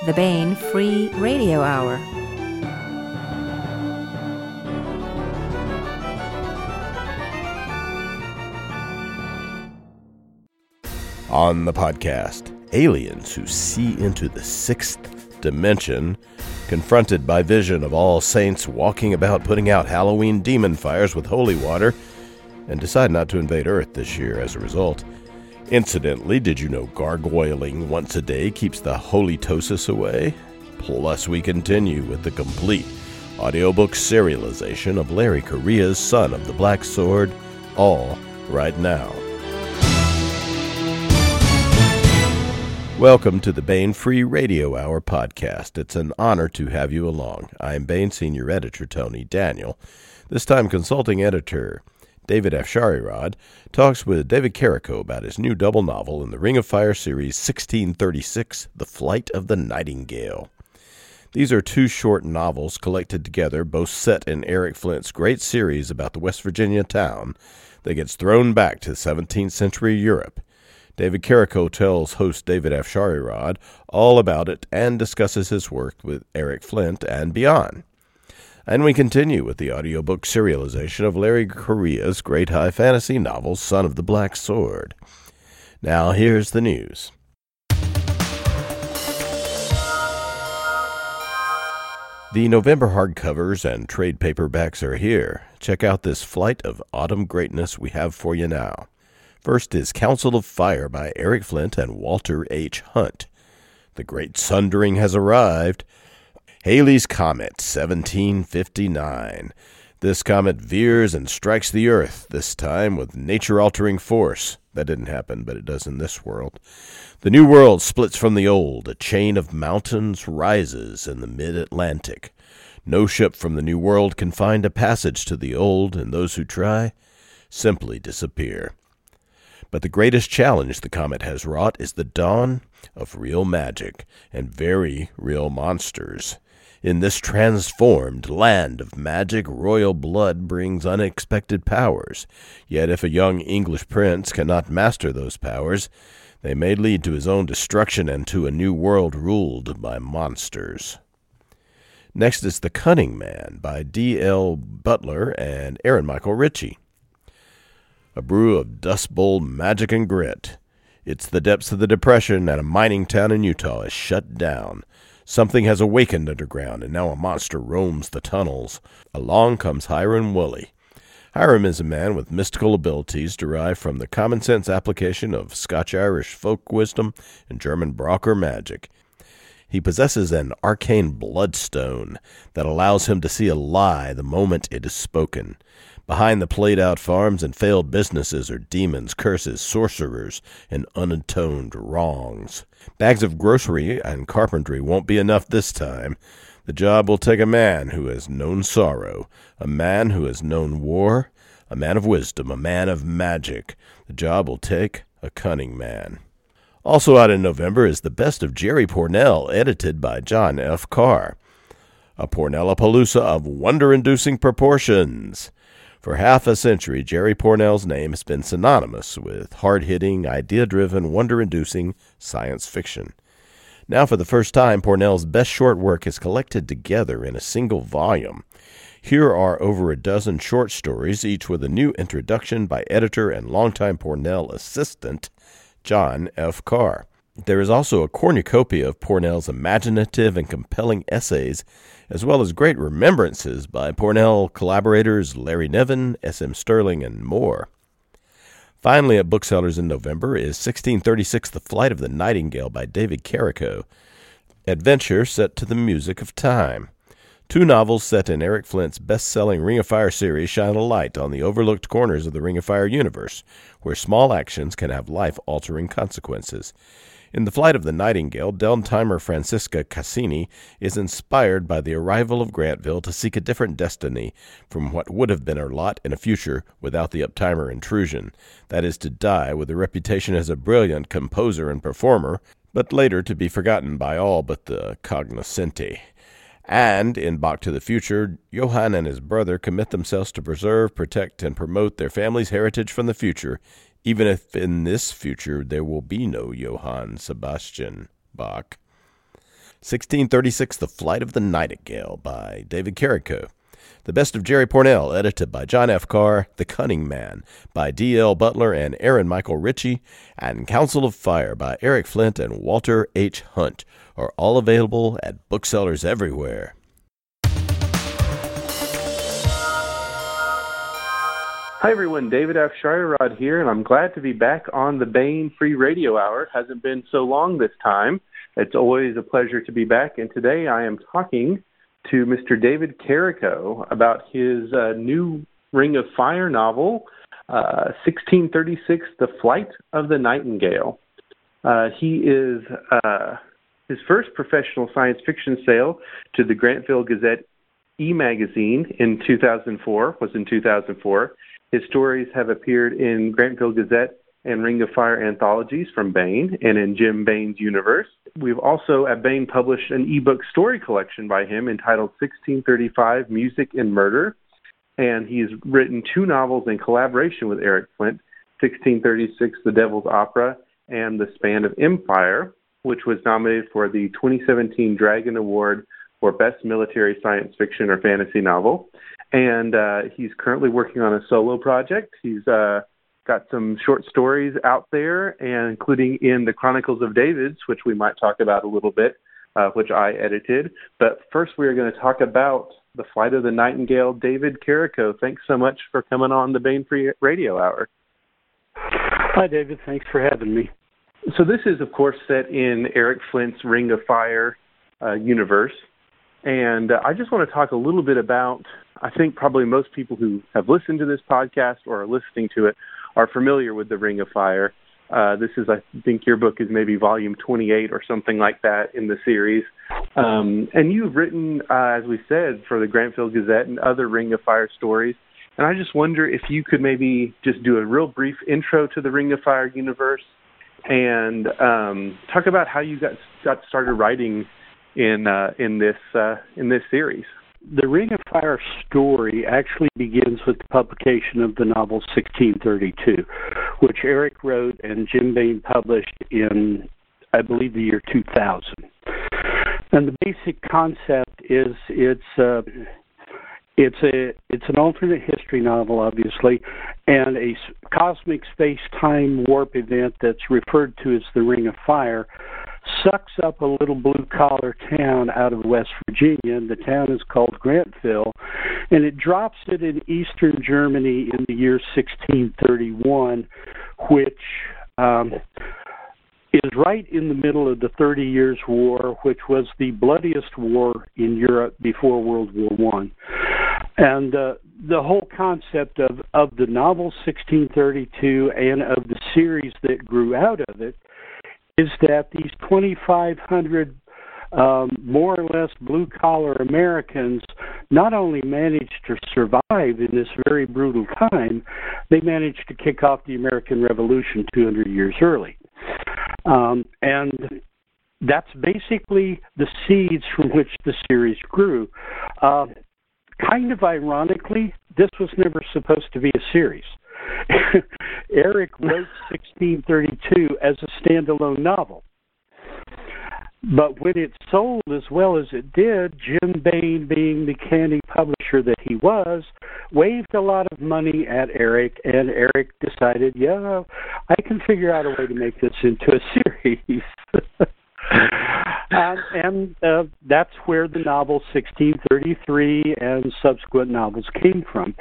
the Baen Free Radio Hour. On the podcast, aliens who see into the sixth dimension, confronted by vision of all saints walking about putting out Halloween demon fires with holy water, and decide not to invade Earth this year as a result. Incidentally, did you know gargoyling once a day keeps the halitosis away? Plus, we continue with the complete audiobook serialization of Larry Correia's Son of the Black Sword, all right now. Welcome to the Baen Free Radio Hour podcast. It's an honor to have you along. I'm Baen Senior Editor Tony Daniel. This time, consulting editor David Afsharirad talks with David Carrico about his new double novel in the Ring of Fire series 1636, The Flight of the Nightingale. These are two short novels collected together, both set in Eric Flint's great series about the West Virginia town that gets thrown back to 17th century Europe. David Carrico tells host David Afsharirad all about it and discusses his work with Eric Flint and beyond. And we continue with the audiobook serialization of Larry Correia's great high fantasy novel, Son of the Black Sword. Now here's the news. The November hardcovers and trade paperbacks are here. Check out this flight of autumn greatness we have for you now. First is Council of Fire by Eric Flint and Walter H. Hunt. The Great Sundering has arrived. Halley's Comet, 1759. This comet veers and strikes the Earth, this time with nature-altering force. That didn't happen, but it does in this world. The New World splits from the Old. A chain of mountains rises in the mid-Atlantic. No ship from the New World can find a passage to the Old, and those who try simply disappear. But the greatest challenge the comet has wrought is the dawn of real magic and very real monsters. In this transformed land of magic, royal blood brings unexpected powers. Yet if a young English prince cannot master those powers, they may lead to his own destruction and to a new world ruled by monsters. Next is The Cunning Man by D.L. Butler and Aaron Michael Ritchie. A brew of Dust Bowl magic and grit. It's the depths of the Depression, and a mining town in Utah is shut down. Something has awakened underground, and now a monster roams the tunnels. Along comes Hiram Woolley. Hiram is a man with mystical abilities derived from the common-sense application of Scotch-Irish folk wisdom and German Braucher magic. He possesses an arcane bloodstone that allows him to see a lie the moment it is spoken. Behind the played-out farms and failed businesses are demons, curses, sorcerers, and unatoned wrongs. Bags of grocery and carpentry won't be enough this time. The job will take a man who has known sorrow, a man who has known war, a man of wisdom, a man of magic. The job will take a cunning man. Also out in November is The Best of Jerry Pournelle, edited by John F. Carr. A Pournellapalooza of wonder-inducing proportions. For half a century, Jerry Pournelle's name has been synonymous with hard-hitting, idea-driven, wonder-inducing science fiction. Now, for the first time, Pournelle's best short work is collected together in a single volume. Here are over a dozen short stories, each with a new introduction by editor and longtime Pournelle assistant, John F. Carr. There is also a cornucopia of Pournelle's imaginative and compelling essays, as well as great remembrances by Pournelle collaborators Larry Niven, S.M. Sterling, and more. Finally, at booksellers in November is 1636, The Flight of the Nightingale by David Carrico. Adventure set to the music of time. Two novels set in Eric Flint's best-selling Ring of Fire series shine a light on the overlooked corners of the Ring of Fire universe, where small actions can have life-altering consequences. In The Flight of the Nightingale, Deltimer Francisca Cassini is inspired by the arrival of Grantville to seek a different destiny from what would have been her lot in a future without the Uptimer intrusion. That is, to die with a reputation as a brilliant composer and performer, but later to be forgotten by all but the cognoscenti. And in Back to the Future, Johann and his brother commit themselves to preserve, protect, and promote their family's heritage from the future, even if in this future there will be no Johann Sebastian Bach. 1636, The Flight of the Nightingale by David Carrico. The Best of Jerry Pournelle, edited by John F. Carr. The Cunning Man by D.L. Butler and Aaron Michael Ritchie. And Council of Fire by Eric Flint and Walter H. Hunt are all available at booksellers everywhere. Hi everyone, David F. Shirer-Rod here, and I'm glad to be back on the Baen Free Radio Hour. It hasn't been so long this time. It's always a pleasure to be back, and today I am talking to Mr. David Carrico about his new Ring of Fire novel, 1636, The Flight of the Nightingale. He is his first professional science fiction sale to the Grantville Gazette e-magazine in 2004. His stories have appeared in Grantville Gazette and Ring of Fire anthologies from Baen and in Jim Baen's universe. We've also at Baen published an ebook story collection by him entitled 1635 Music and Murder, and he's written 2 novels in collaboration with Eric Flint, 1636 The Devil's Opera and The Span of Empire, which was nominated for the 2017 Dragon Award for Best Military Science Fiction or Fantasy Novel. And he's currently working on a solo project. He's got some short stories out there, and including in the Chronicles of Davids, which we might talk about a little bit, which I edited. But first we are going to talk about The Flight of the Nightingale. David Carrico, thanks so much for coming on the Baen Free Radio Hour. Hi, David. Thanks for having me. So this is, of course, set in Eric Flint's Ring of Fire universe. And I just want to talk a little bit about, I think probably most people who have listened to this podcast or are listening to it are familiar with the Ring of Fire. This is, I think your book is maybe volume 28 or something like that in the series. And you've written, as we said, for the Grantville Gazette and other Ring of Fire stories. And I just wonder if you could maybe just do a real brief intro to the Ring of Fire universe and talk about how you got started writing in this series. The Ring of Fire story actually begins with the publication of the novel 1632, which Eric wrote and Jim Baen published in, I believe, the year 2000. And the basic concept is it's an alternate history novel, obviously, and a cosmic space-time warp event that's referred to as the Ring of Fire sucks up a little blue-collar town out of West Virginia, and the town is called Grantville, and it drops it in eastern Germany in the year 1631, which is right in the middle of the 30 Years' War, which was the bloodiest war in Europe before World War I. And the whole concept of the novel 1632 and of the series that grew out of it is that these 2,500 more or less blue-collar Americans not only managed to survive in this very brutal time, they managed to kick off the American Revolution 200 years early. And that's basically the seeds from which the series grew. Kind of ironically, this was never supposed to be a series. Eric wrote 1632 as a standalone novel. But when it sold as well as it did, Jim Baen, being the canny publisher that he was, waved a lot of money at Eric, and Eric decided, yeah, I can figure out a way to make this into a series. and that's where the novel 1633 and subsequent novels came from.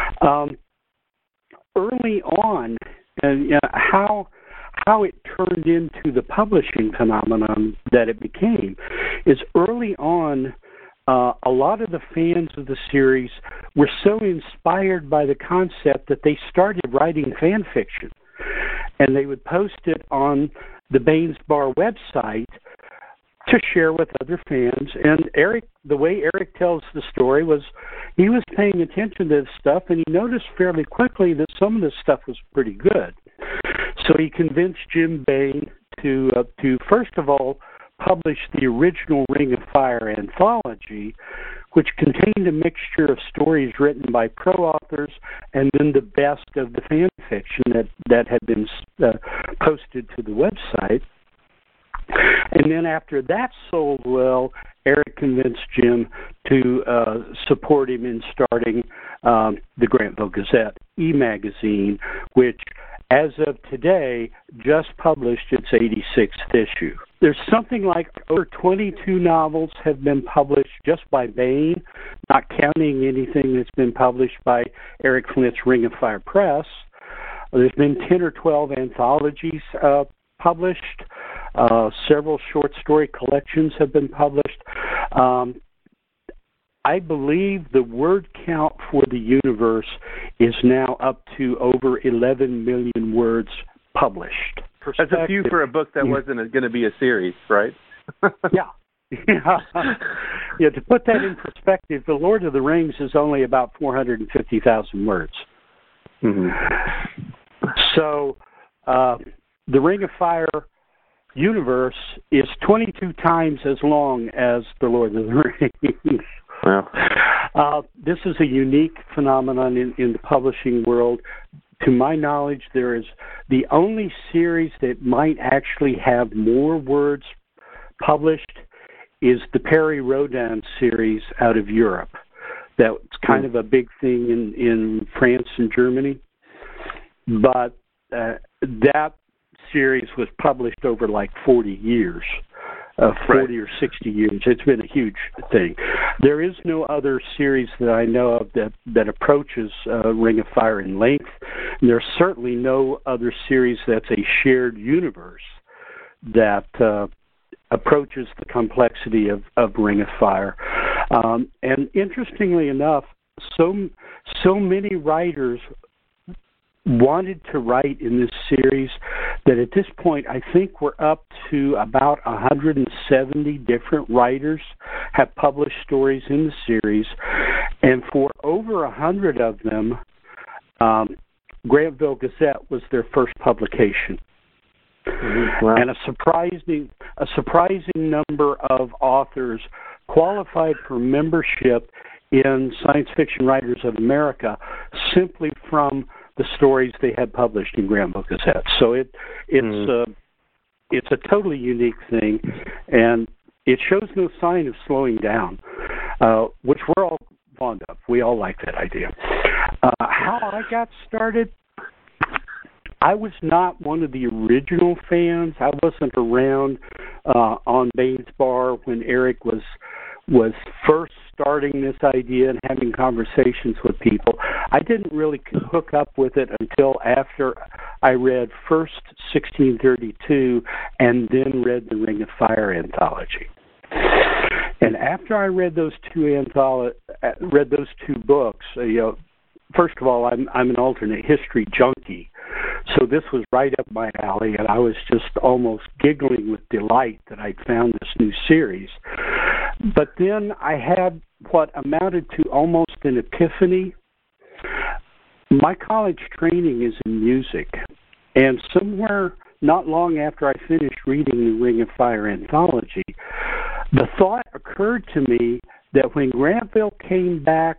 Early on, how it turned into the publishing phenomenon that it became is early on, a lot of the fans of the series were so inspired by the concept that they started writing fan fiction, and they would post it on the Baen's Bar website to share with other fans. And Eric, the way Eric tells the story was he was paying attention to this stuff, and he noticed fairly quickly that some of this stuff was pretty good. So he convinced Jim Baen to first of all publish the original Ring of Fire anthology, which contained a mixture of stories written by pro-authors and then the best of the fan fiction that had been posted to the website. And then after that sold well, Eric convinced Jim to support him in starting the Grantville Gazette e-magazine, which, as of today, just published its 86th issue. There's something like over 22 novels have been published just by Baen, not counting anything that's been published by Eric Flint's Ring of Fire Press. There's been 10 or 12 anthologies published. Several short story collections have been published. I believe the word count for the universe is now up to over 11 million words published. That's a few for a book that wasn't going to be a series, right? Yeah. Yeah, to put that in perspective, The Lord of the Rings is only about 450,000 words. Mm-hmm. So the Ring of Fire universe is 22 times as long as The Lord of the Rings. Wow. This is a unique phenomenon in the publishing world. To my knowledge, there is the only series that might actually have more words published is the Perry Rodin series out of Europe. That's kind of a big thing in France and Germany. But that series was published over like 40 years. 40 or 60 years. It's been a huge thing. There is no other series that I know of that approaches Ring of Fire in length. And there's certainly no other series that's a shared universe that approaches the complexity of Ring of Fire. And interestingly enough, so many writers wanted to write in this series that at this point I think we're up to about 170 different writers have published stories in the series, and for over 100 of them, Grantville Gazette was their first publication. Mm-hmm. Wow. And a surprising number of authors qualified for membership in Science Fiction Writers of America simply from the stories they had published in Grantville Gazette. So it's a totally unique thing, and it shows no sign of slowing down, which we're all fond of. We all like that idea. How I got started, I was not one of the original fans. I wasn't around on Baen's Bar when Eric was first starting this idea and having conversations with people. I didn't really hook up with it until after I read first 1632 and then read the Ring of Fire anthology. And after I read those two books, first of all, I'm an alternate history junkie, so this was right up my alley, and I was just almost giggling with delight that I'd found this new series. But then I had what amounted to almost an epiphany. My college training is in music, and somewhere not long after I finished reading the Ring of Fire anthology, the thought occurred to me that when Grantville came back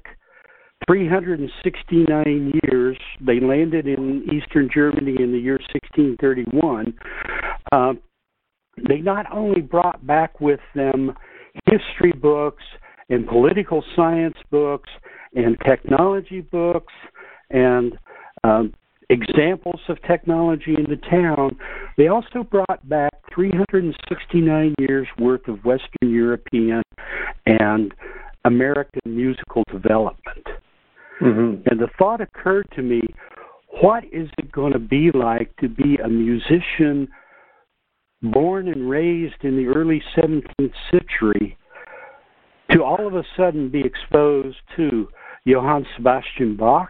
369 years, they landed in eastern Germany in the year 1631, they not only brought back with them history books and political science books and technology books and examples of technology in the town, they also brought back 369 years worth of Western European and American musical development. Mm-hmm. And the thought occurred to me, what is it going to be like to be a musician born and raised in the early 17th century to all of a sudden be exposed to Johann Sebastian Bach,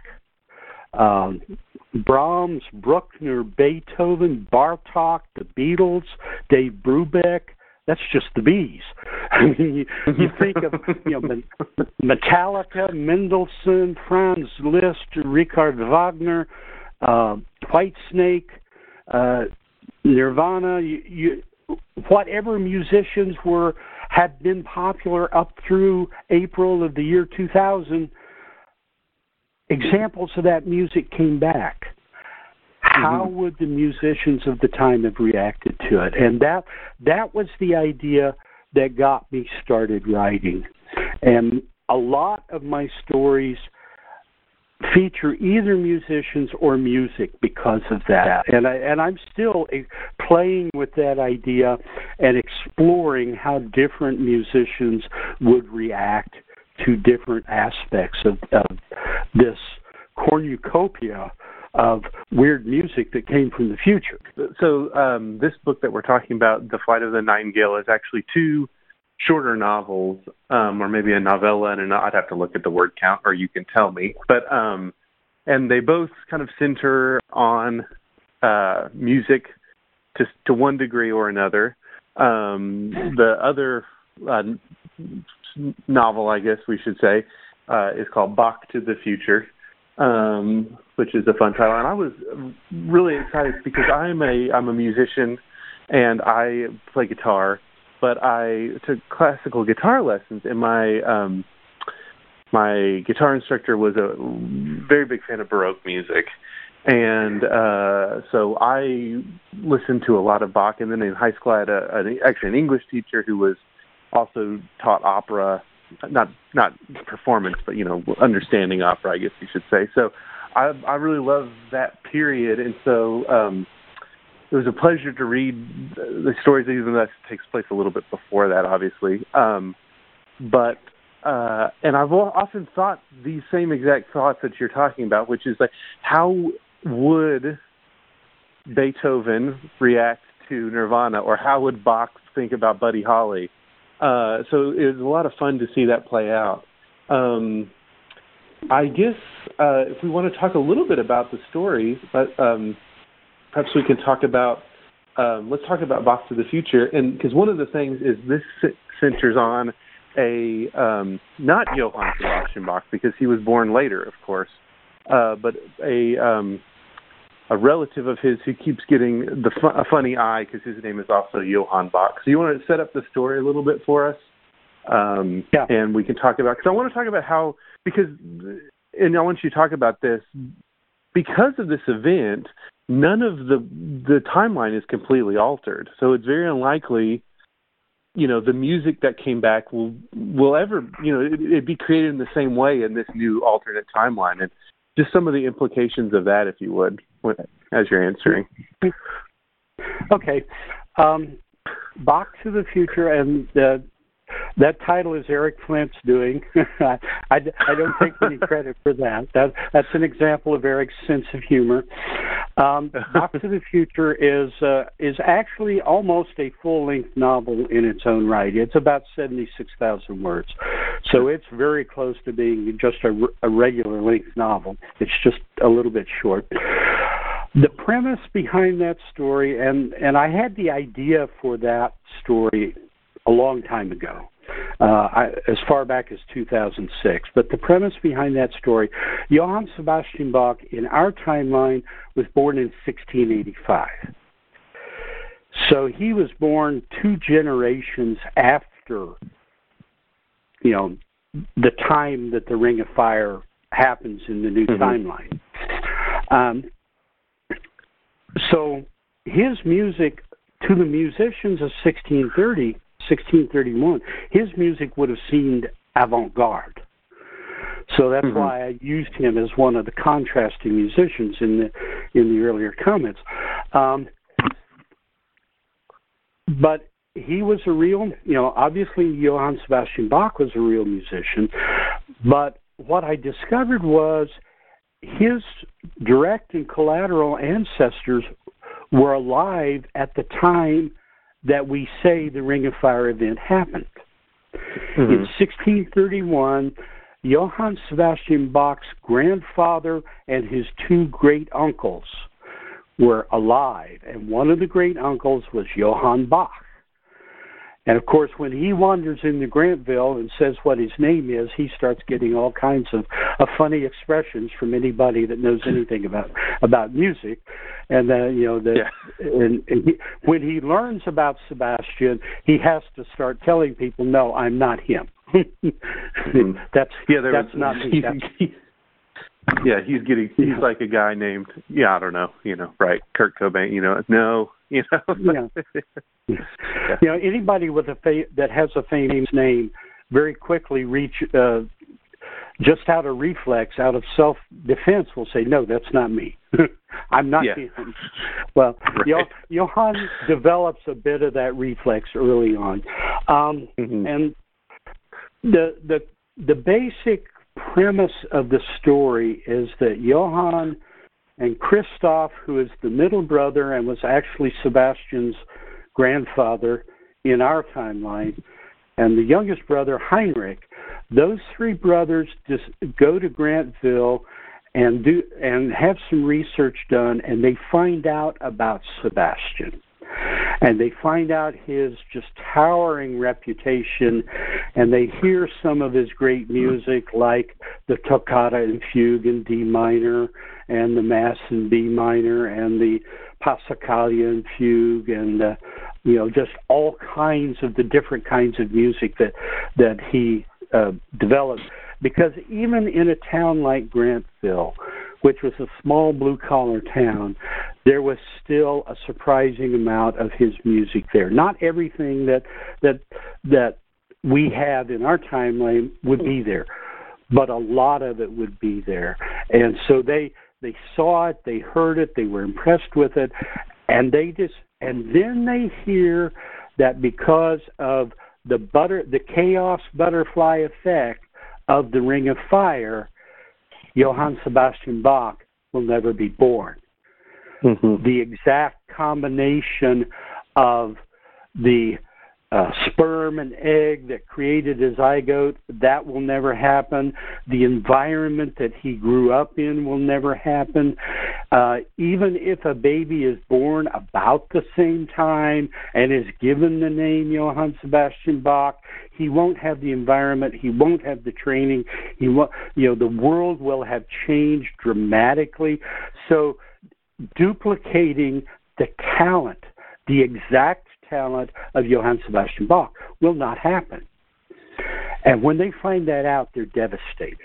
Brahms, Bruckner, Beethoven, Bartók, the Beatles, Dave Brubeck. That's just the bees. I mean, you think of Metallica, Mendelssohn, Franz Liszt, Richard Wagner, Whitesnake, Nirvana. Whatever musicians had been popular up through April of the year 2000, examples of that music came back. how would the musicians of the time have reacted to it? And that was the idea that got me started writing. And a lot of my stories feature either musicians or music because of that. And I'm still playing with that idea and exploring how different musicians would react to different aspects of this cornucopia of weird music that came from the future. So this book that we're talking about, The Flight of the Nightingale, is actually two shorter novels, or maybe a novella, and I'd have to look at the word count, or you can tell me. But and they both kind of center on music to one degree or another. The other novel, I guess we should say, is called Bach to the Future, which is a fun title. And I was really excited because I'm a musician and I play guitar, but I took classical guitar lessons, and my guitar instructor was a very big fan of Baroque music. And so I listened to a lot of Bach, and then in high school I had actually an English teacher who was also taught opera, not performance, but understanding opera, I guess you should say. So I really love that period, and so it was a pleasure to read the stories, even though that takes place a little bit before that, obviously. But I've often thought these same exact thoughts that you're talking about, which is like, how would Beethoven react to Nirvana, or how would Bach think about Buddy Holly? So it was a lot of fun to see that play out. I guess if we want to talk a little bit about the stories, but perhaps we can talk about, let's talk about Bach to the Future. And because one of the things is this centers on a, not Johann Sebastian Bach, because he was born later, of course, but a relative of his who keeps getting a funny eye because his name is also Johann Bach. So you want to set up the story a little bit for us? Yeah. And we can talk about, because I want to talk about how, and I want you to talk about this, because of this event, none of the timeline is completely altered. So it's very unlikely, the music that came back will ever, it'd be created in the same way in this new alternate timeline. And just some of the implications of that, if you would, as you're answering. Okay. Bach to the Future, and that title is Eric Flint's doing. I don't take any credit for that. That's an example of Eric's sense of humor. Bach to the Future is actually almost a full-length novel in its own right. It's about 76,000 words. So it's very close to being just a regular-length novel. It's just a little bit short. The premise behind that story, and I had the idea for that story a long time ago, as far back as 2006. But the premise behind that story, Johann Sebastian Bach, in our timeline, was born in 1685. So he was born 2 generations after, the time that the Ring of Fire happens in the new timeline. So his music, to the musicians of 1631, his music would have seemed avant-garde. So that's why I used him as one of the contrasting musicians in the earlier comments. But he was a real, obviously Johann Sebastian Bach was a real musician. But what I discovered was his direct and collateral ancestors were alive at the time that we say the Ring of Fire event happened. In 1631, Johann Sebastian Bach's grandfather and his 2 great uncles were alive, and one of the great uncles was Johann Bach. And of course, when he wanders into Grantville and says what his name is, he starts getting all kinds of funny expressions from anybody that knows anything about music. And when he learns about Sebastian, he has to start telling people, "No, I'm not him." That's not me. Yeah, he's like a guy named, I don't know, right, Kurt Cobain, Yeah. Anybody with that has a famous name very quickly just out of reflex, out of self-defense, will say, no, that's not me. I'm not him. Well, right. Johann develops a bit of that reflex early on. And the basic premise of the story is that Johann and Christoph, who is the middle brother and was actually Sebastian's grandfather in our timeline, and the youngest brother, Heinrich, those three brothers just go to Grantville and have some research done, and they find out about Sebastian. And they find out his just towering reputation, and they hear some of his great music, like the Toccata and Fugue in D minor, and the Mass in B minor, and the Passacaglia and Fugue, and just all kinds of the different kinds of music that he developed. Because even in a town like Grantville, which was a small blue-collar town, there was still a surprising amount of his music there. Not everything that we have in our timeline would be there, but a lot of it would be there. And so they saw it, they heard it, they were impressed with it, and then they hear that because of the chaos butterfly effect of the Ring of Fire, Johann Sebastian Bach will never be born. The exact combination of the sperm and egg that created a zygote, that will never happen. The environment that he grew up in will never happen. Even if a baby is born about the same time and is given the name Johann Sebastian Bach, he won't have the environment, he won't have the training, the world will have changed dramatically. So duplicating the talent, the exact talent of Johann Sebastian Bach will not happen. And when they find that out, they're devastated.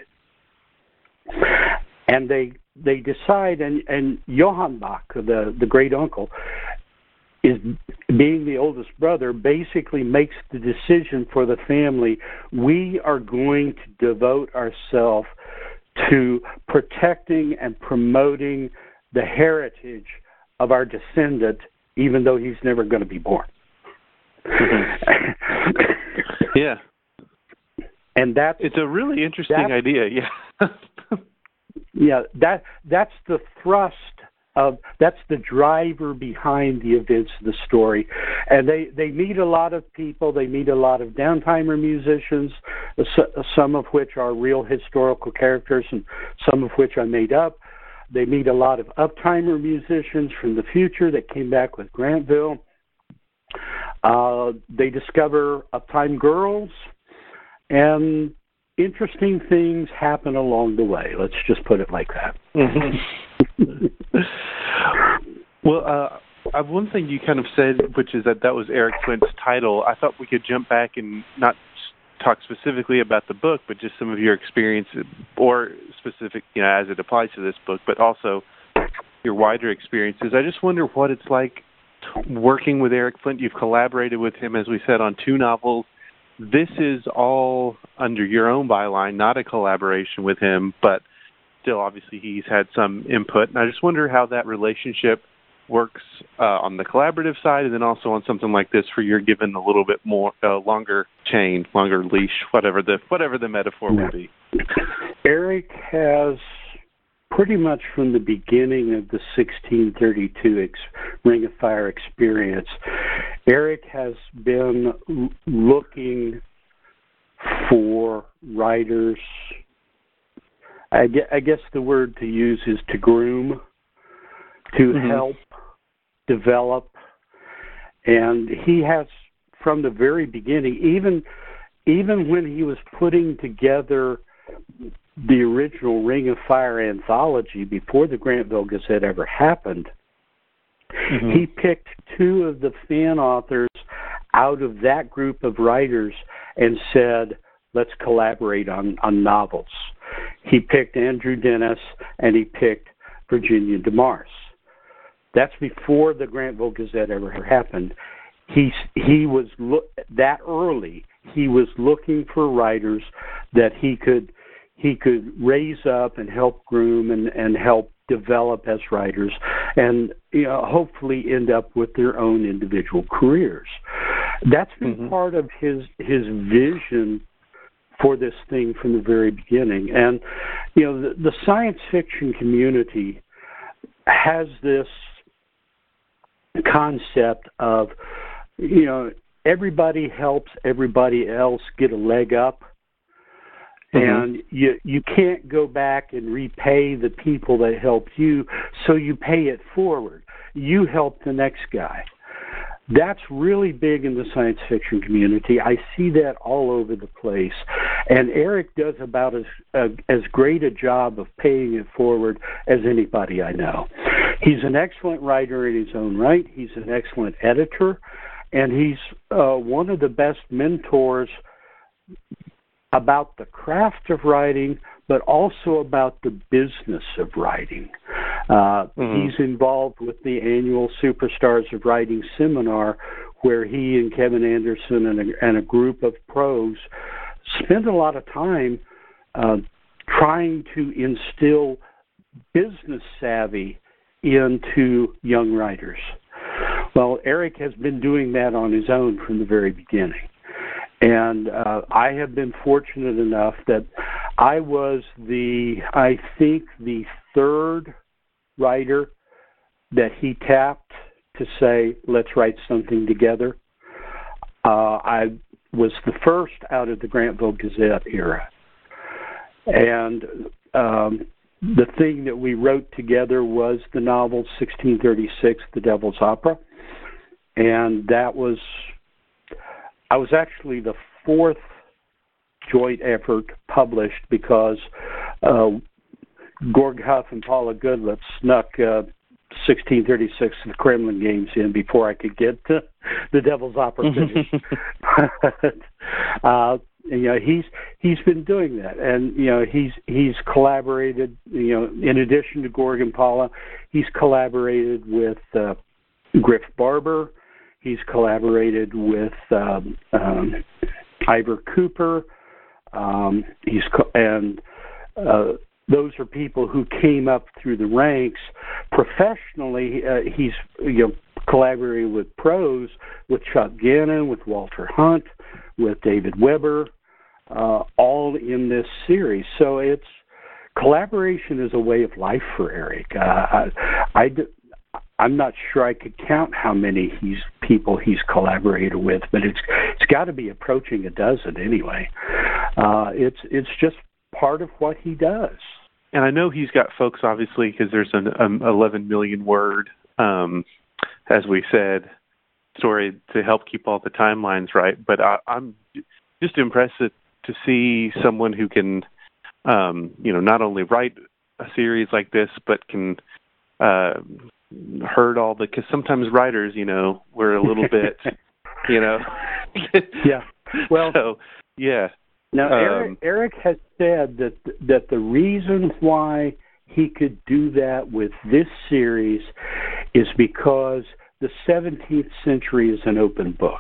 And they decide, and Johann Bach, the great uncle, is being the oldest brother, basically makes the decision for the family, we are going to devote ourselves to protecting and promoting the heritage of our descendant, even though he's never going to be born. Yeah. And it's a really interesting idea, yeah. Yeah, that's the thrust that's the driver behind the events of the story. And they meet a lot of people, they meet a lot of downtimer musicians, some of which are real historical characters and some of which I made up. They meet a lot of uptimer musicians from the future that came back with Grantville. They discover uptime girls, and interesting things happen along the way. Let's just put it like that. Well, one thing you kind of said, which is that was Eric Flint's title. I thought we could jump back and not talk specifically about the book, but just some of your experience, or specific, as it applies to this book, but also your wider experiences. I just wonder what it's like working with Eric Flint. You've collaborated with him, as we said, on 2 novels. This is all under your own byline, not a collaboration with him, but still, obviously, he's had some input. And I just wonder how that relationship works on the collaborative side, and then also on something like this, for you're given a little bit more longer chain, longer leash, whatever the metaphor would be. Eric has pretty much from the beginning of the 1632 Ring of Fire experience, Eric has been looking for writers. I guess the word to use is to groom, to help develop. And he has, from the very beginning, even when he was putting together the original Ring of Fire anthology before the Grantville Gazette ever happened, he picked 2 of the fan authors out of that group of writers and said, let's collaborate on novels. he picked Andrew Dennis, and he picked Virginia DeMars. That's before the Grantville Gazette ever happened. He was that early. He was looking for writers that he could raise up and help groom and help develop as writers, and hopefully end up with their own individual careers. That's been part of his vision for this thing from the very beginning. And the science fiction community has this concept of everybody helps everybody else get a leg up. And you can't go back and repay the people that helped you, so you pay it forward. You help the next guy. That's really big in the science fiction community. I see that all over the place. And Eric does about as great a job of paying it forward as anybody I know. He's an excellent writer in his own right. He's an excellent editor. And he's one of the best mentors about the craft of writing, but also about the business of writing. He's involved with the annual Superstars of Writing seminar, where he and Kevin Anderson and a group of pros spend a lot of time trying to instill business savvy into young writers. Well, Eric has been doing that on his own from the very beginning. And I have been fortunate enough that I was the third writer that he tapped to say, let's write something together. I was the first out of the Grantville Gazette era. And the thing that we wrote together was the novel 1636, The Devil's Opera. And I was actually the fourth joint effort published because Gorg Huff and Paula Goodlett snuck 1636 The Kremlin Games in before I could get to The Devil's Opera finished. He's been doing that, and he's collaborated. In addition to Gorg and Paula, he's collaborated with Griff Barber. He's collaborated with Ivor Cooper. Those are people who came up through the ranks professionally. He's collaborated with pros, with Chuck Gannon, with Walter Hunt, with David Weber, all in this series. So collaboration is a way of life for Eric. I'm not sure I could count how many people he's collaborated with, but it's got to be approaching a dozen anyway. It's just part of what he does. And I know he's got folks, obviously, because there's an 11 million word, as we said, story to help keep all the timelines right. But I'm just impressed to see someone who can, not only write a series like this, but can herd all because sometimes writers, we're a little bit, Yeah. Well. So, yeah. Now, Eric has said that the reason why he could do that with this series is because the 17th century is an open book.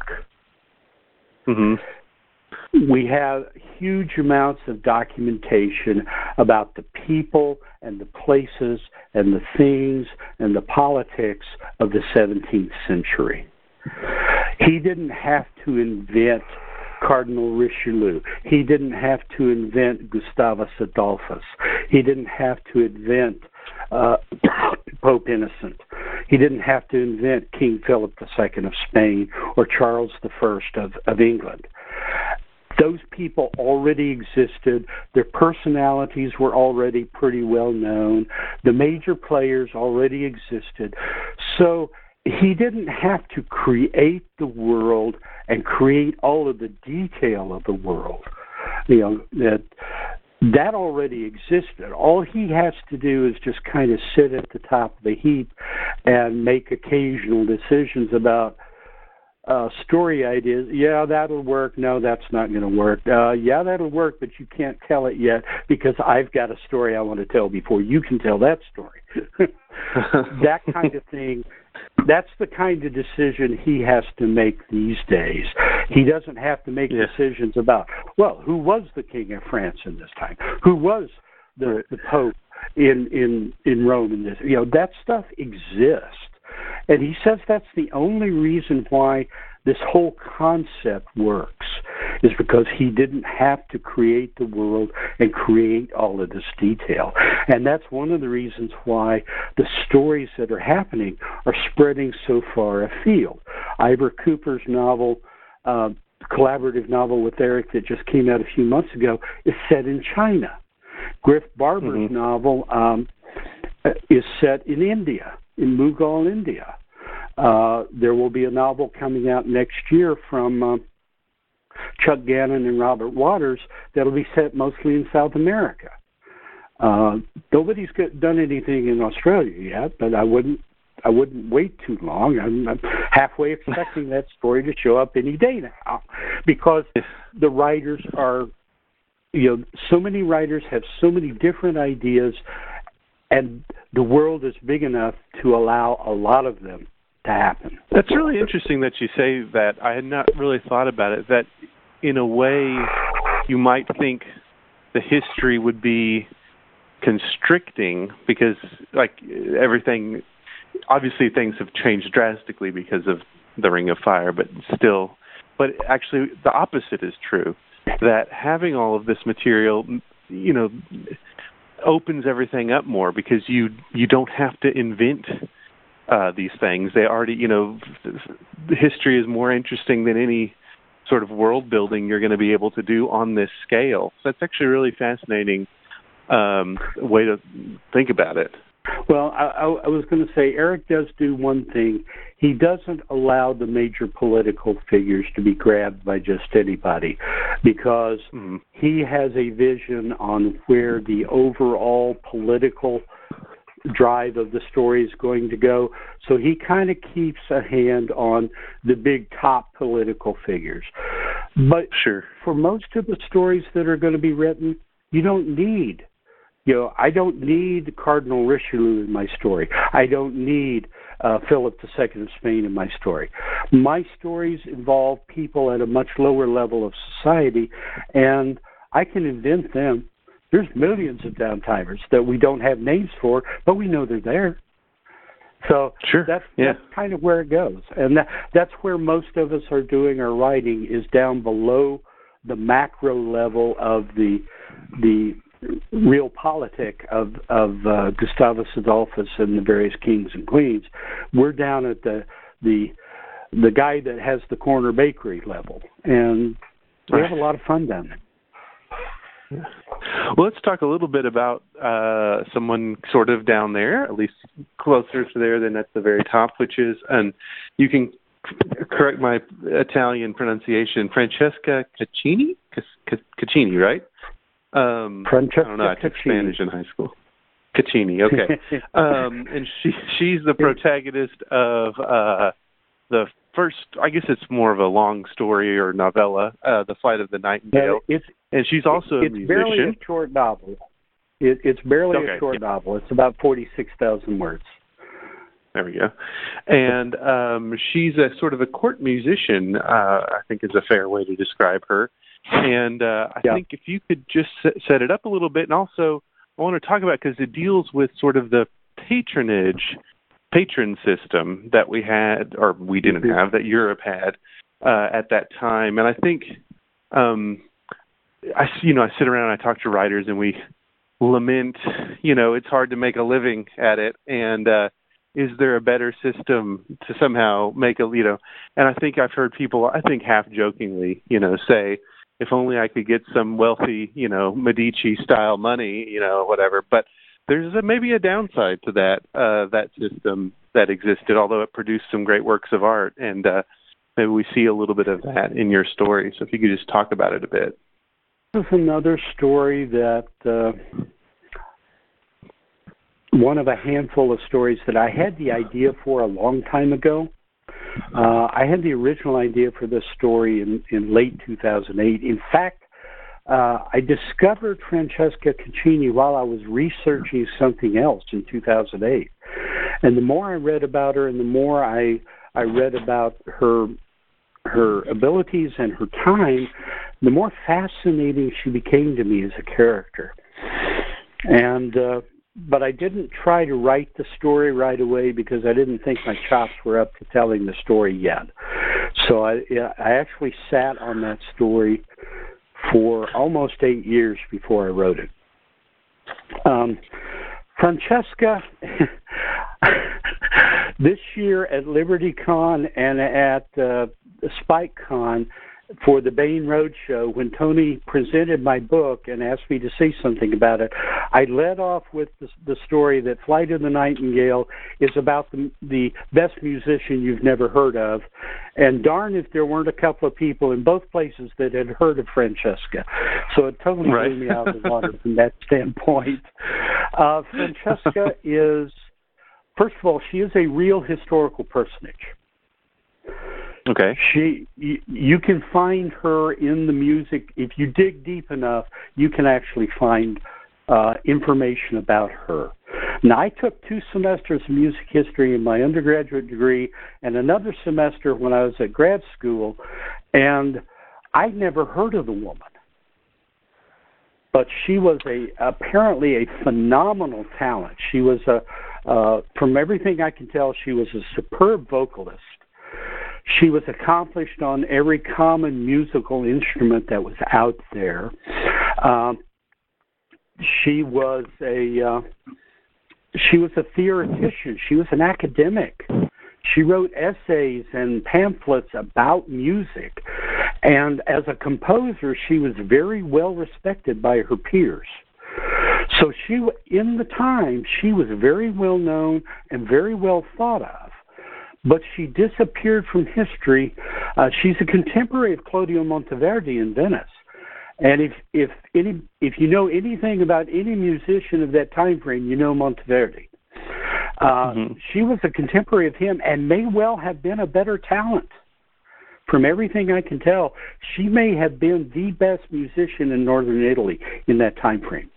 We have huge amounts of documentation about the people and the places and the things and the politics of the 17th century. He didn't have to invent Cardinal Richelieu. He didn't have to invent Gustavus Adolphus. He didn't have to invent Pope Innocent. He didn't have to invent King Philip II of Spain or Charles I of England. Those people already existed. Their personalities were already pretty well known. The major players already existed. So he didn't have to create the world and create all of the detail of the world. That already existed. All he has to do is just kind of sit at the top of the heap and make occasional decisions about story ideas. Yeah, that'll work. No, that's not going to work. Yeah, that'll work, but you can't tell it yet because I've got a story I want to tell before you can tell that story. That kind of thing. That's the kind of decision he has to make these days. He doesn't have to make decisions about, well, who was the king of France in this time? Who was the Pope in Rome in this? That stuff exists. And he says that's the only reason why this whole concept works, is because he didn't have to create the world and create all of this detail. And that's one of the reasons why the stories that are happening are spreading so far afield. Ivor Cooper's novel, collaborative novel with Eric that just came out a few months ago, is set in China. Griff Barber's novel is set in India, in Mughal, India. There will be a novel coming out next year from Chuck Gannon and Robert Waters that'll be set mostly in South America. Nobody's done anything in Australia yet, but I wouldn't wait too long. I'm halfway expecting that story to show up any day now, because the writers are, so many writers have so many different ideas, and the world is big enough to allow a lot of them to happen. That's really interesting that you say that. I had not really thought about it, that in a way you might think the history would be constricting because, like, everything, obviously things have changed drastically because of the Ring of Fire, but actually the opposite is true, that having all of this material, opens everything up more because you don't have to invent these things. They already, history is more interesting than any sort of world building you're going to be able to do on this scale. So that's actually a really fascinating way to think about it. Well, I was going to say, Eric does do one thing. He doesn't allow the major political figures to be grabbed by just anybody, because he has a vision on where the overall political drive of the story is going to go. So he kind of keeps a hand on the big top political figures. But for most of the stories that are going to be written, you don't need, I don't need Cardinal Richelieu in my story. I don't need Philip II of Spain in my story. My stories involve people at a much lower level of society, and I can invent them. There's millions of downtimers that we don't have names for, but we know they're there. So that's kind of where it goes. And that's where most of us are doing our writing, is down below the macro level of the real politic of Gustavus Adolphus and the various kings and queens. We're down at the guy that has the corner bakery level, and we have a lot of fun down there. Well, let's talk a little bit about someone sort of down there, at least closer to there than at the very top, which is, and you can correct my Italian pronunciation, Francesca Caccini? Caccini, right? Francesca I don't know, I took Spanish in high school. Caccini, okay. And she's the protagonist of the first, I guess it's more of a long story or novella, The Flight of the Nightingale. And she's also a musician. It's barely a short novel. It's barely a short novel. It's about 46,000 words. There we go. And she's a sort of a court musician, I think is a fair way to describe her. And I think if you could just set it up a little bit, and also I want to talk about, because it deals with sort of the patron system that we had, or we didn't have, that Europe had at that time. And I think I sit around and I talk to writers, and we lament, it's hard to make a living at it, and is there a better system to somehow make and I think I've heard people, I think half jokingly, say, if only I could get some wealthy, Medici style money, whatever. But there's maybe a downside to that system that existed, although it produced some great works of art. And maybe we see a little bit of that in your story. So if you could just talk about it a bit. This is another story that one of a handful of stories that I had the idea for a long time ago, I had the original idea for this story in late 2008. In fact, I discovered Francesca Caccini while I was researching something else in 2008. And the more I read about her and the more I read about her abilities and her time, the more fascinating she became to me as a character. And but I didn't try to write the story right away because I didn't think my chops were up to telling the story yet. So I actually sat on that story for almost 8 years before I wrote it. Francesca, this year at LibertyCon and at SpikeCon for the Bain Roadshow, when Tony presented my book and asked me to say something about it, I led off with the story that Flight of the Nightingale is about the best musician you've never heard of. And darn if there weren't a couple of people in both places that had heard of Francesca. So it totally blew me out of the water from that standpoint. Francesca is, first of all, she is a real historical personage. Okay. You can find her in the music. If you dig deep enough, you can actually find information about her. Now, I took 2 semesters of music history in my undergraduate degree and another semester when I was at grad school, and I'd never heard of the woman. But she was apparently a phenomenal talent. She was from everything I can tell, she was a superb vocalist. She was accomplished on every common musical instrument that was out there. She was a theoretician. She was an academic. She wrote essays and pamphlets about music. And as a composer, she was very well respected by her peers. So in the time, she was very well known and very well thought of. But she disappeared from history. She's a contemporary of Claudio Monteverdi in Venice. And if you know anything about any musician of that time frame, you know Monteverdi. She was a contemporary of him and may well have been a better talent. From everything I can tell, she may have been the best musician in northern Italy in that time frame.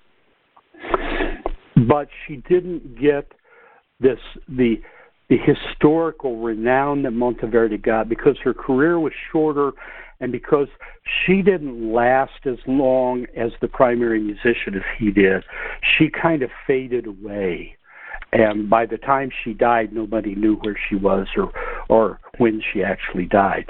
But she didn't get the historical renown that Monteverdi got because her career was shorter and because she didn't last as long as the primary musician as he did. She kind of faded away. And by the time she died, nobody knew where she was or when she actually died.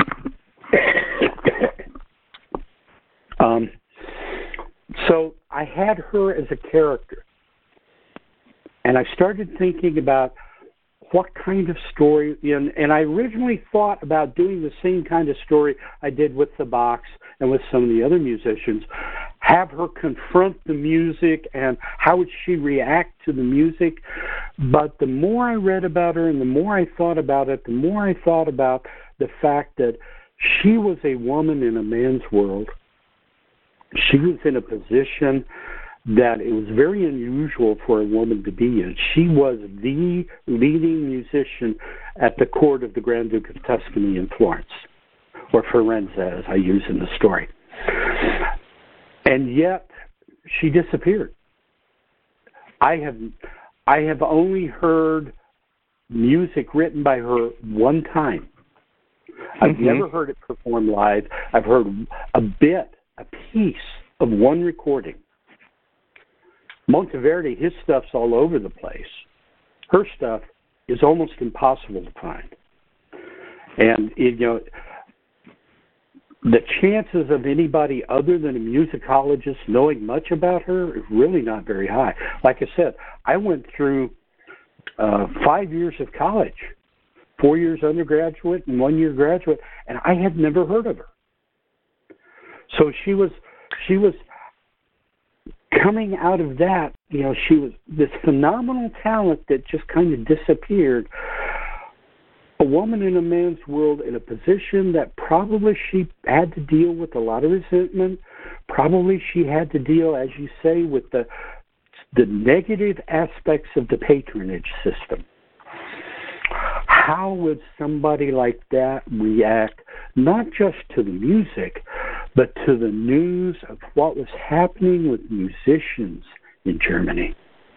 So I had her as a character. And I started thinking about what kind of story, and I originally thought about doing the same kind of story I did with the Bachs and with some of the other musicians, have her confront the music and how would she react to the music. But the more I read about her and the more I thought about it, the more I thought about the fact that she was a woman in a man's world. She was in a position that it was very unusual for a woman to be in. She was the leading musician at the court of the Grand Duke of Tuscany in Florence, or Firenze, as I use in the story. And yet, she disappeared. I have only heard music written by her one time. I've never heard it performed live. I've heard a piece of one recording. Monteverdi, his stuff's all over the place. Her stuff is almost impossible to find. And, the chances of anybody other than a musicologist knowing much about her is really not very high. Like I said, I went through 5 years of college, 4 years undergraduate and 1 year graduate, and I had never heard of her. So she was coming out of that, she was this phenomenal talent that just kind of disappeared. A woman in a man's world in a position that probably she had to deal with a lot of resentment. Probably she had to deal, as you say, with the negative aspects of the patronage system. how would somebody like that react, not just to the music, but to the news of what was happening with musicians in Germany?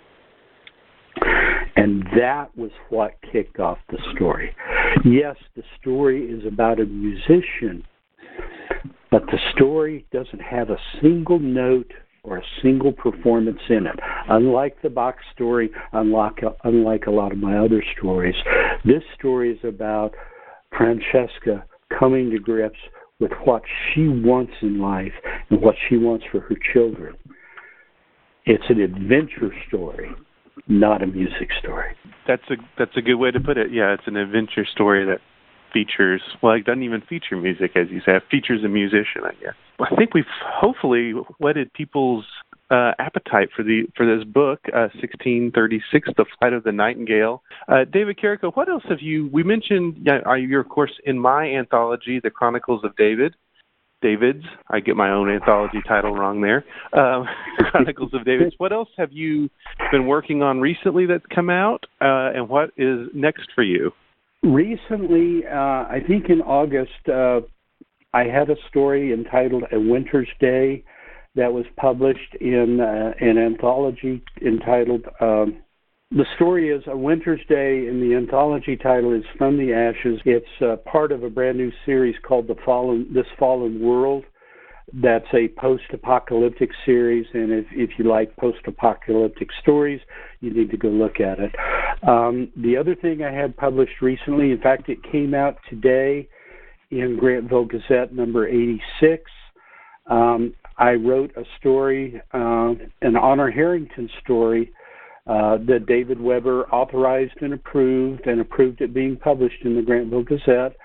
And that was what kicked off the story. Yes, the story is about a musician, but the story doesn't have a single note or a single performance in it. Unlike the Bach story, unlike a lot of my other stories, this story is about Francesca coming to grips with what she wants in life and what she wants for her children. It's an adventure story, not a music story. That's a good way to put it. Yeah, it's an adventure story that features, well, it doesn't even feature music, as you say. It features a musician, I guess. Well, I think we've hopefully whetted people's appetite for this book, 1636, The Flight of the Nightingale. David Carrico, what else have you, we mentioned, you're, of course, in my anthology, The Chronicles of David's, I get my own anthology title wrong there, Chronicles of David's. What else have you been working on recently that's come out, and what is next for you? Recently, I think in August, I had a story entitled A Winter's Day that was published in an anthology entitled, the story is A Winter's Day, and the anthology title is From the Ashes. It's part of a brand new series called This Fallen World. That's a post-apocalyptic series, and if you like post-apocalyptic stories, you need to go look at it. The other thing I had published recently, in fact, it came out today in Grantville Gazette number 86. I wrote a story, an Honor Harrington story, that David Weber authorized and approved it being published in the Grantville Gazette,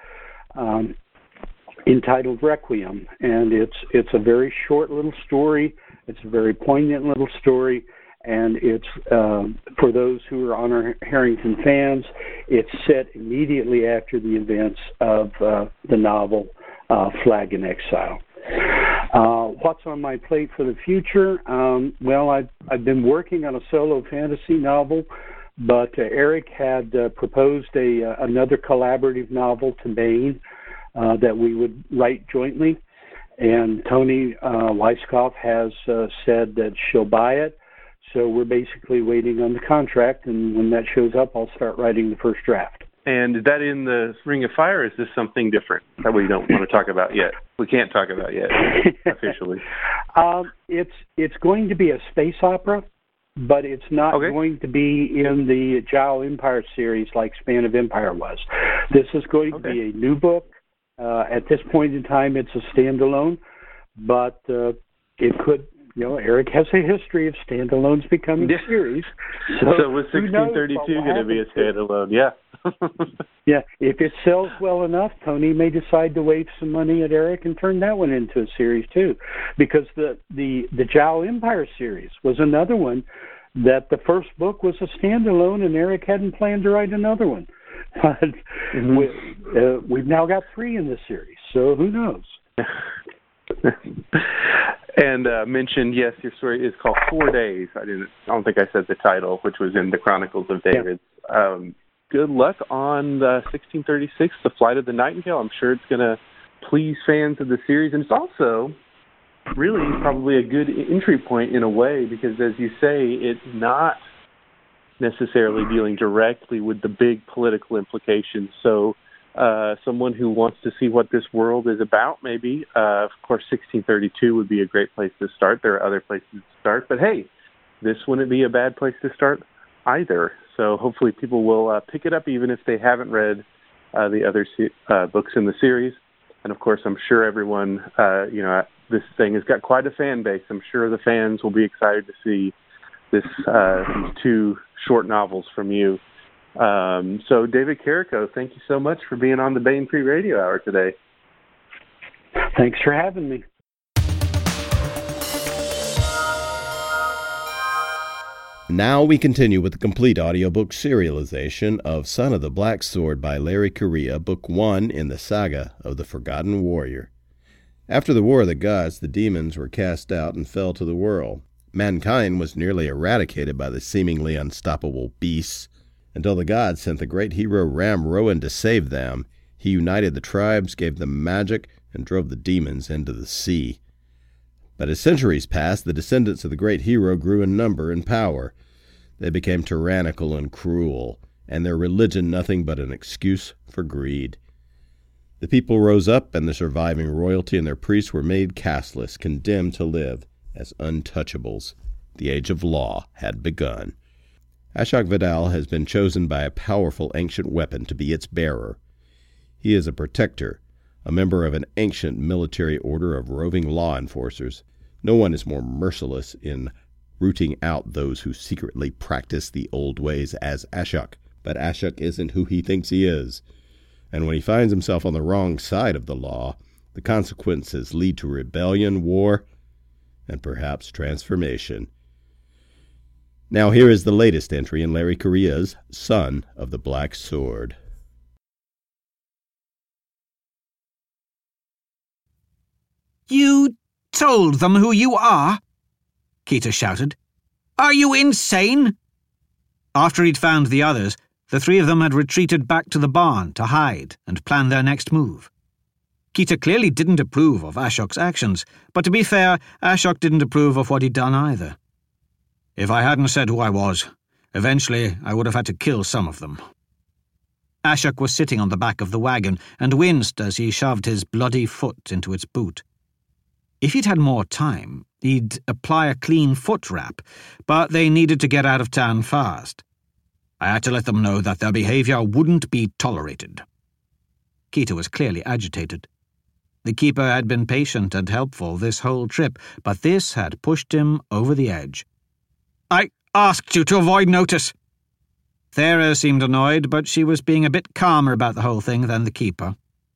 entitled Requiem. And it's a very short little story. It's a very poignant little story. And it's, for those who are Honor Harrington fans, it's set immediately after the events of the novel Flag in Exile. What's on my plate for the future? Well, I've been working on a solo fantasy novel, but Eric had proposed another collaborative novel to Baen that we would write jointly, and Toni Weisskopf has said that she'll buy it. So we're basically waiting on the contract, and when that shows up, I'll start writing the first draft. And is that in the Ring of Fire, or is this something different that we don't want to talk about yet? We can't talk about yet, officially. It's going to be a space opera, but it's not going to be in the Zhao Empire series like Span of Empire was. This is going to be a new book. At this point in time, it's a standalone, but it could... Eric has a history of standalones becoming series. So was 1632 going to be a standalone? Yeah. Yeah. If it sells well enough, Tony may decide to wave some money at Eric and turn that one into a series too. Because the Zhao Empire series was another one that the first book was a standalone, and Eric hadn't planned to write another one. But we've now got 3 in this series, so who knows? And mentioned, yes, your story is called 4 Days. I don't think I said the title, which was in the Chronicles of David. Yeah. Good luck on the 1636, The Flight of the Nightingale. I'm sure it's going to please fans of the series, and it's also really probably a good entry point in a way, because as you say, it's not necessarily dealing directly with the big political implications. So someone who wants to see what this world is about, maybe, of course, 1632 would be a great place to start. There are other places to start, but hey, this wouldn't be a bad place to start either. So hopefully people will pick it up even if they haven't read the other books in the series. And of course, I'm sure everyone, this thing has got quite a fan base. I'm sure the fans will be excited to see these 2 short novels from you. So David Carrico, thank you so much for being on the Baen Free Radio Hour today. Thanks for having me. Now we continue with the complete audiobook serialization of Son of the Black Sword by Larry Correia, Book 1 in the Saga of the Forgotten Warrior. After the War of the Gods, the demons were cast out and fell to the world. Mankind was nearly eradicated by the seemingly unstoppable beasts. until the gods sent the great hero Ram Rowan to save them. He united the tribes, gave them magic, and drove the demons into the sea. But as centuries passed, the descendants of the great hero grew in number and power. They became tyrannical and cruel, and their religion nothing but an excuse for greed. The people rose up, and the surviving royalty and their priests were made casteless, condemned to live as untouchables. The age of law had begun. Ashok Vadal has been chosen by a powerful ancient weapon to be its bearer. He is a protector, a member of an ancient military order of roving law enforcers. No one is more merciless in rooting out those who secretly practice the old ways as Ashok. But Ashok isn't who he thinks he is. And when he finds himself on the wrong side of the law, the consequences lead to rebellion, war, and perhaps transformation. Now here is the latest entry in Larry Correia's Son of the Black Sword. You told them who you are? Keita shouted. Are you insane? After he'd found the others, the three of them had retreated back to the barn to hide and plan their next move. Keita clearly didn't approve of Ashok's actions, but to be fair, Ashok didn't approve of what he'd done either. If I hadn't said who I was, eventually I would have had to kill some of them. Ashok was sitting on the back of the wagon and winced as he shoved his bloody foot into its boot. If he'd had more time, he'd apply a clean foot wrap, but they needed to get out of town fast. I had to let them know that their behavior wouldn't be tolerated. Keita was clearly agitated. The keeper had been patient and helpful this whole trip, but this had pushed him over the edge. I asked you to avoid notice. Thera seemed annoyed, but she was being a bit calmer about the whole thing than the keeper.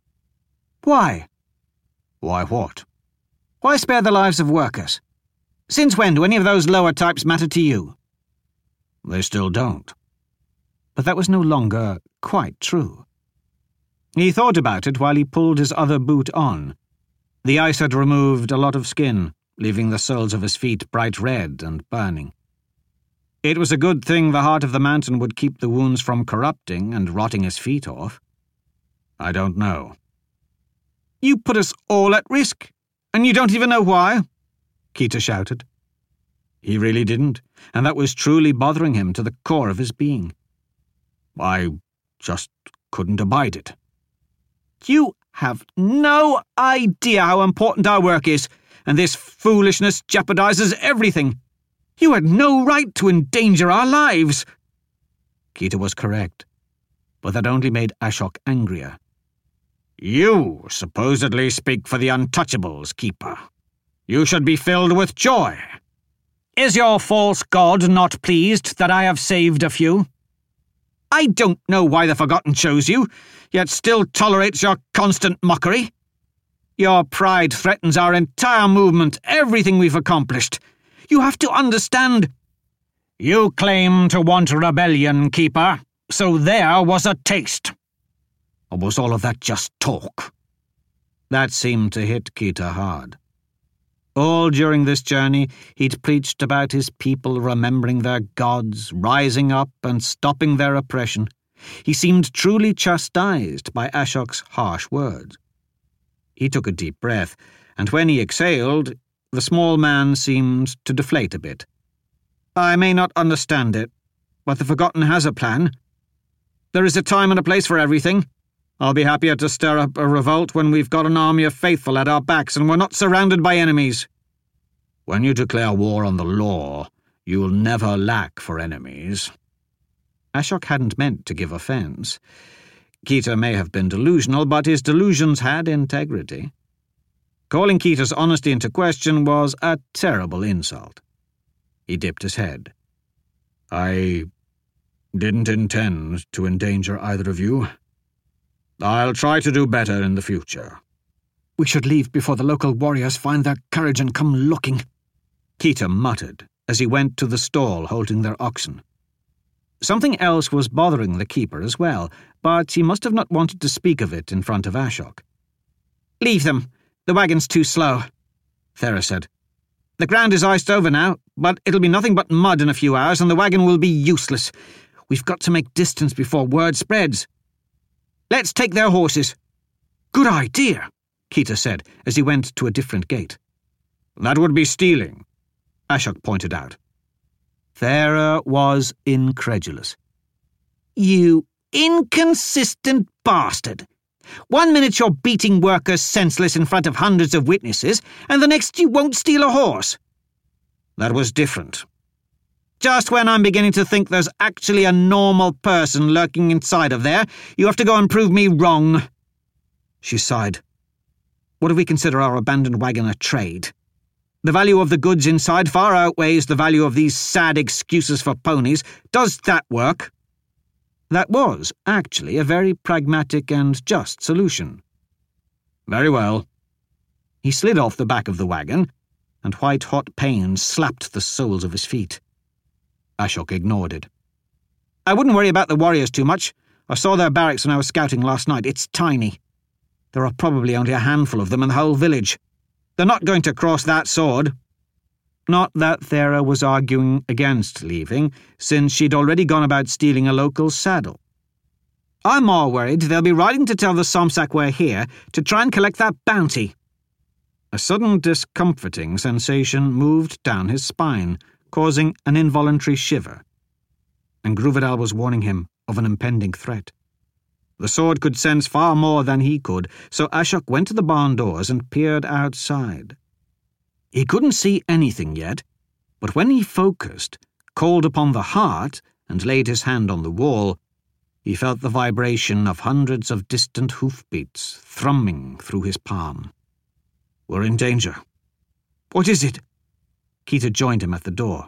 Why? Why what? Why spare the lives of workers? Since when do any of those lower types matter to you? They still don't. But that was no longer quite true. He thought about it while he pulled his other boot on. The ice had removed a lot of skin, leaving the soles of his feet bright red and burning. It was a good thing the heart of the mountain would keep the wounds from corrupting and rotting his feet off. I don't know. You put us all at risk, and you don't even know why? Keita shouted. He really didn't, and that was truly bothering him to the core of his being. I just couldn't abide it. You have no idea how important our work is, and this foolishness jeopardizes everything. You had no right to endanger our lives. Keita was correct, but that only made Ashok angrier. You supposedly speak for the Untouchables, Keeper. You should be filled with joy. Is your false god not pleased that I have saved a few? I don't know why the Forgotten chose you, yet still tolerates your constant mockery. Your pride threatens our entire movement, everything we've accomplished. You have to understand. You claim to want rebellion, Keeper, so there was a taste. Or was all of that just talk? That seemed to hit Keita hard. All during this journey, he'd preached about his people remembering their gods, rising up and stopping their oppression. He seemed truly chastised by Ashok's harsh words. He took a deep breath, and when he exhaled, the small man seemed to deflate a bit. I may not understand it, but the Forgotten has a plan. There is a time and a place for everything. I'll be happier to stir up a revolt when we've got an army of faithful at our backs and we're not surrounded by enemies. When you declare war on the law, you'll never lack for enemies. Ashok hadn't meant to give offense. Keita may have been delusional, but his delusions had integrity. Calling Keita's honesty into question was a terrible insult. He dipped his head. I didn't intend to endanger either of you. I'll try to do better in the future. We should leave before the local warriors find their courage and come looking, Keita muttered as he went to the stall holding their oxen. Something else was bothering the keeper as well, but he must have not wanted to speak of it in front of Ashok. Leave them. The wagon's too slow, Thera said. The ground is iced over now, but it'll be nothing but mud in a few hours and the wagon will be useless. We've got to make distance before word spreads. Let's take their horses. Good idea, Keita said as he went to a different gate. That would be stealing, Ashok pointed out. Thera was incredulous. You inconsistent bastard! 1 minute you're beating workers senseless in front of hundreds of witnesses, and the next you won't steal a horse. That was different. Just when I'm beginning to think there's actually a normal person lurking inside of there, you have to go and prove me wrong. She sighed. What if we consider our abandoned wagon a trade? The value of the goods inside far outweighs the value of these sad excuses for ponies. Does that work? That was, actually, a very pragmatic and just solution. Very well. He slid off the back of the wagon, and white-hot pain slapped the soles of his feet. Ashok ignored it. I wouldn't worry about the warriors too much. I saw their barracks when I was scouting last night. It's tiny. There are probably only a handful of them in the whole village. They're not going to cross that sword. Not that Thera was arguing against leaving, since she'd already gone about stealing a local saddle. I'm more worried they'll be riding to tell the Somsak we're here to try and collect that bounty. A sudden discomforting sensation moved down his spine, causing an involuntary shiver. And Gruvidal was warning him of an impending threat. The sword could sense far more than he could, so Ashok went to the barn doors and peered outside. He couldn't see anything yet, but when he focused, called upon the heart, and laid his hand on the wall, he felt the vibration of hundreds of distant hoofbeats thrumming through his palm. We're in danger. What is it? Keita joined him at the door.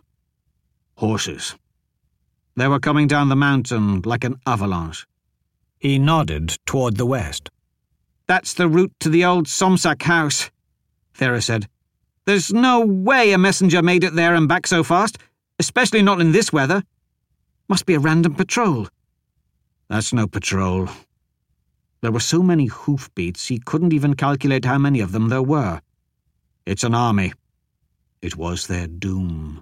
Horses. They were coming down the mountain like an avalanche. He nodded toward the west. That's the route to the old Somsak house, Thera said. There's no way a messenger made it there and back so fast, especially not in this weather. Must be a random patrol. That's no patrol. There were so many hoofbeats he couldn't even calculate how many of them there were. It's an army. It was their doom.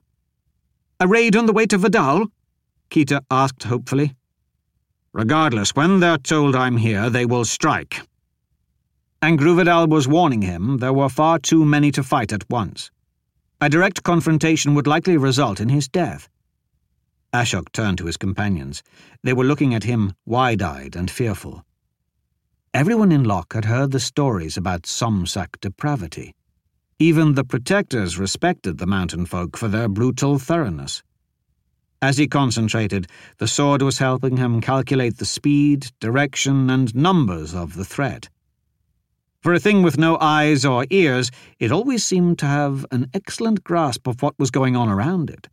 A raid on the way to Vidal? Keita asked hopefully. Regardless, when they're told I'm here, they will strike. And Gruvidal was warning him there were far too many to fight at once. A direct confrontation would likely result in his death. Ashok turned to his companions. They were looking at him wide-eyed and fearful. Everyone in Locke had heard the stories about Somsak depravity. Even the protectors respected the mountain folk for their brutal thoroughness. As he concentrated, the sword was helping him calculate the speed, direction, and numbers of the threat. For a thing with no eyes or ears, it always seemed to have an excellent grasp of what was going on around it.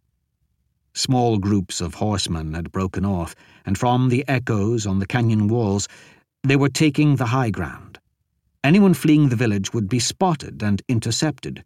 Small groups of horsemen had broken off, and from the echoes on the canyon walls, they were taking the high ground. Anyone fleeing the village would be spotted and intercepted.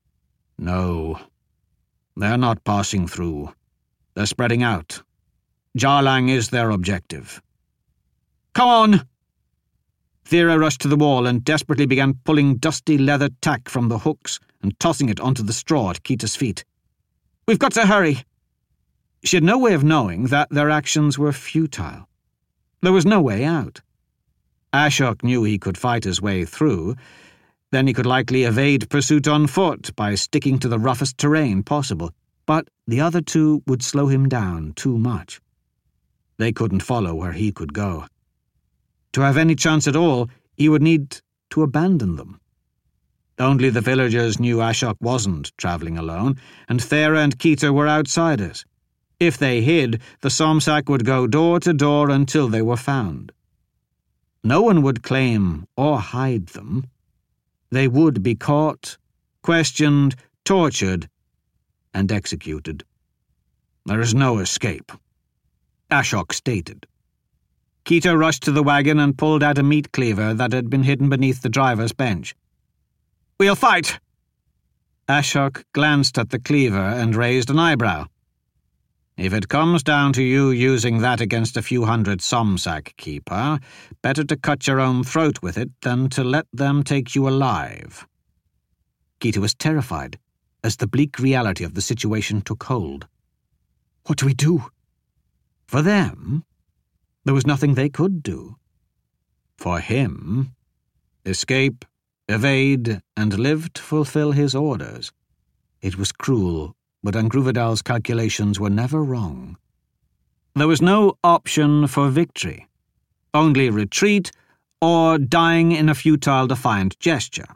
No, they're not passing through. They're spreading out. Jarlang is their objective. Come on! Thera rushed to the wall and desperately began pulling dusty leather tack from the hooks and tossing it onto the straw at Keita's feet. We've got to hurry! She had no way of knowing that their actions were futile. There was no way out. Ashok knew he could fight his way through. Then he could likely evade pursuit on foot by sticking to the roughest terrain possible. But the other two would slow him down too much. They couldn't follow where he could go. To have any chance at all, he would need to abandon them. Only the villagers knew Ashok wasn't travelling alone, and Thera and Keita were outsiders. If they hid, the Somsak would go door to door until they were found. No one would claim or hide them. They would be caught, questioned, tortured, and executed. There is no escape, Ashok stated. Keita rushed to the wagon and pulled out a meat cleaver that had been hidden beneath the driver's bench. We'll fight! Ashok glanced at the cleaver and raised an eyebrow. If it comes down to you using that against a few hundred Somsak keeper, better to cut your own throat with it than to let them take you alive. Keita was terrified as the bleak reality of the situation took hold. What do we do? For them, there was nothing they could do. For him, escape, evade, and live to fulfill his orders. It was cruel, but Angruvedal's calculations were never wrong. There was no option for victory, only retreat or dying in a futile, defiant gesture.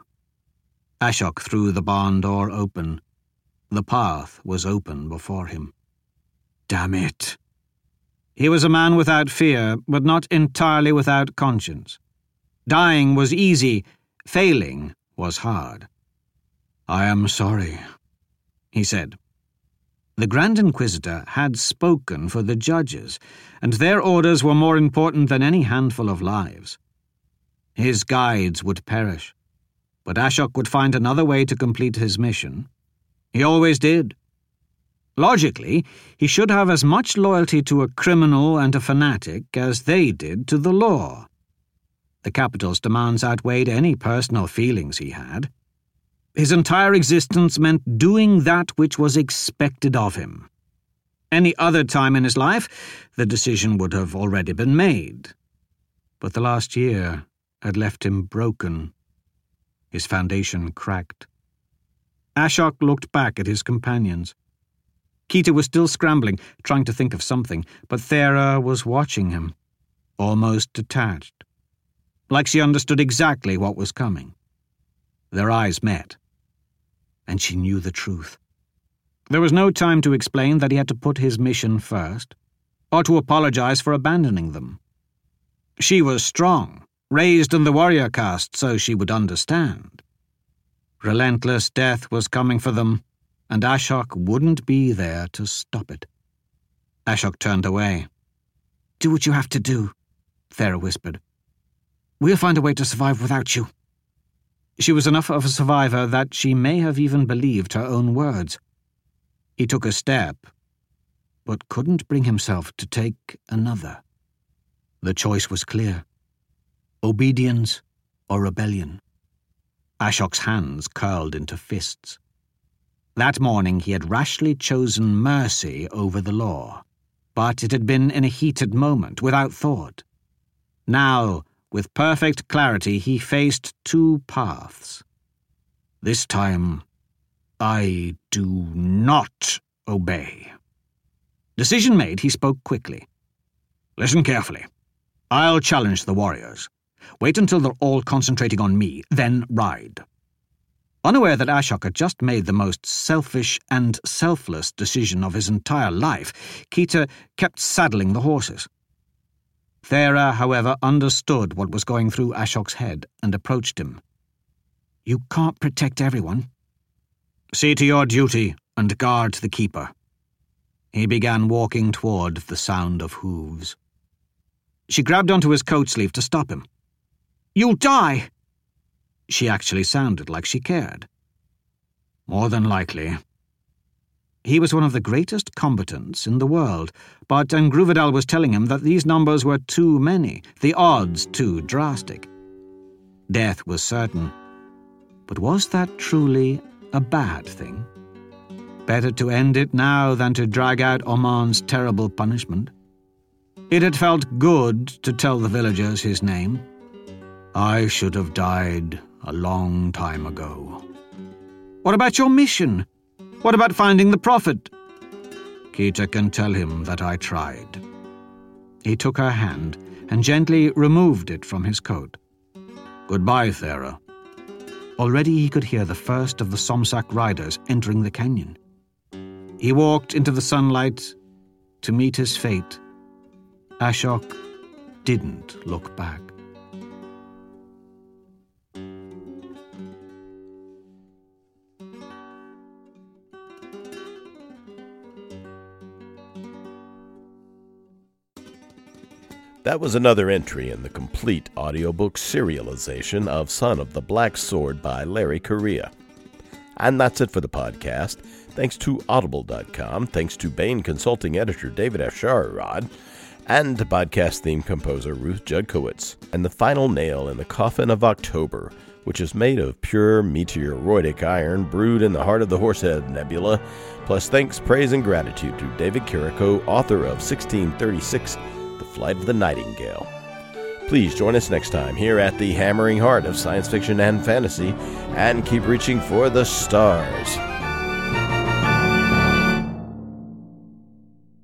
Ashok threw the barn door open. The path was open before him. Damn it! He was a man without fear, but not entirely without conscience. Dying was easy, failing was hard. "I am sorry," he said. The Grand Inquisitor had spoken for the judges, and their orders were more important than any handful of lives. His guides would perish, but Ashok would find another way to complete his mission. He always did. Logically, he should have as much loyalty to a criminal and a fanatic as they did to the law. The capital's demands outweighed any personal feelings he had. His entire existence meant doing that which was expected of him. Any other time in his life, the decision would have already been made. But the last year had left him broken. His foundation cracked. Ashok looked back at his companions. Keta was still scrambling, trying to think of something, but Thera was watching him, almost detached, like she understood exactly what was coming. Their eyes met, and she knew the truth. There was no time to explain that he had to put his mission first, or to apologize for abandoning them. She was strong, raised in the warrior caste, so she would understand. Relentless death was coming for them, and Ashok wouldn't be there to stop it. Ashok turned away. "Do what you have to do," Thera whispered. "We'll find a way to survive without you." She was enough of a survivor that she may have even believed her own words. He took a step, but couldn't bring himself to take another. The choice was clear: obedience or rebellion. Ashok's hands curled into fists. That morning he had rashly chosen mercy over the law, but it had been in a heated moment, without thought. Now, with perfect clarity, he faced two paths. This time, I do not obey. Decision made, he spoke quickly. "Listen carefully. I'll challenge the warriors. Wait until they're all concentrating on me, then ride." Unaware that Ashok had just made the most selfish and selfless decision of his entire life, Keta kept saddling the horses. Thera, however, understood what was going through Ashok's head and approached him. "You can't protect everyone. See to your duty and guard the keeper." He began walking toward the sound of hooves. She grabbed onto his coat sleeve to stop him. "You'll die!" She actually sounded like she cared. "More than likely." He was one of the greatest combatants in the world, but Angruvedal was telling him that these numbers were too many, the odds too drastic. Death was certain. But was that truly a bad thing? Better to end it now than to drag out Oman's terrible punishment. It had felt good to tell the villagers his name. "I should have died a long time ago." "What about your mission? What about finding the Prophet?" "Keta can tell him that I tried." He took her hand and gently removed it from his coat. "Goodbye, Thera." Already he could hear the first of the Somsak riders entering the canyon. He walked into the sunlight to meet his fate. Ashok didn't look back. That was another entry in the complete audiobook serialization of Son of the Black Sword by Larry Correia. And that's it for the podcast. Thanks to Audible.com, thanks to Baen Consulting Editor David F. Sharirod, and podcast theme composer Ruth Judkowitz. And the final nail in the coffin of October which is made of pure meteoroic iron brewed in the heart of the Horsehead Nebula, plus thanks, praise, and gratitude to David Carrico, author of 1636, The Flight of the Nightingale. Please join us next time here at the hammering heart of science fiction and fantasy, and keep reaching for the stars.